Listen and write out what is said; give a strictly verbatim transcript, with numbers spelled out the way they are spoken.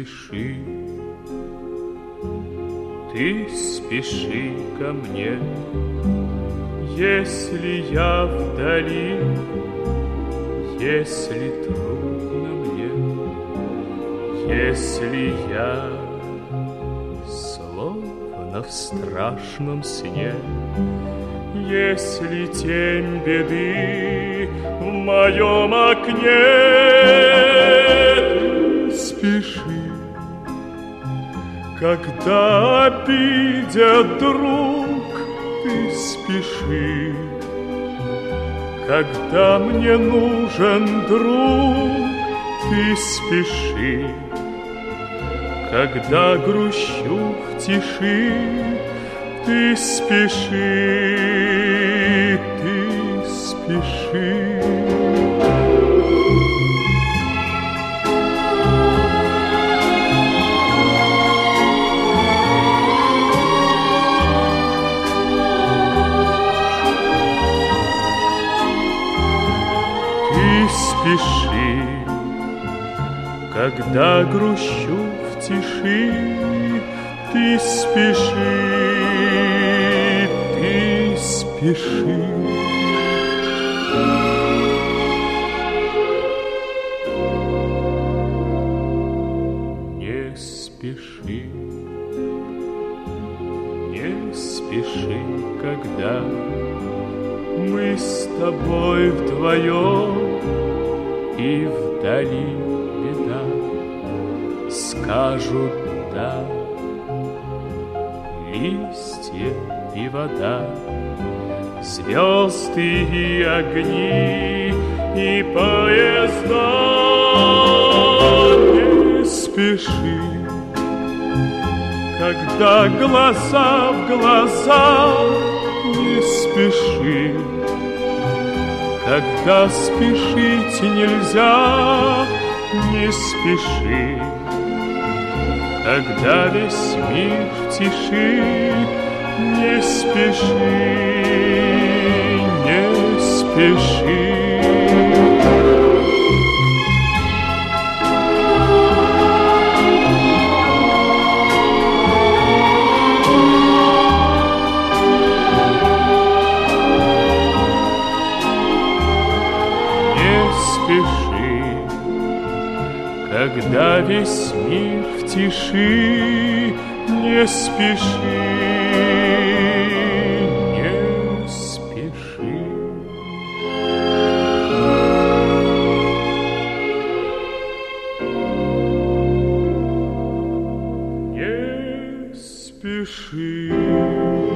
спеши, ты спеши ко мне, если я вдали, если трудно мне, если я словно в страшном сне, если тень беды в моем окне. Ты спеши, когда обидят друг, ты спеши, когда мне нужен друг, ты спеши, когда грущу в тиши, ты спеши, ты спеши. Ты спеши, когда грущу в тиши, ты спеши, ты спеши. Не спеши, не спеши, когда мы с тобой вдвоем, и вдали беда, скажут да, листья и вода, звезды и огни, и поезда. Не спеши, когда глаза в глаза, не спеши, когда спешить нельзя, не спеши, когда весь мир в тиши, не спеши, не спеши. Спеши, когда весь мир в тиши, не спеши, не спеши. Не спеши.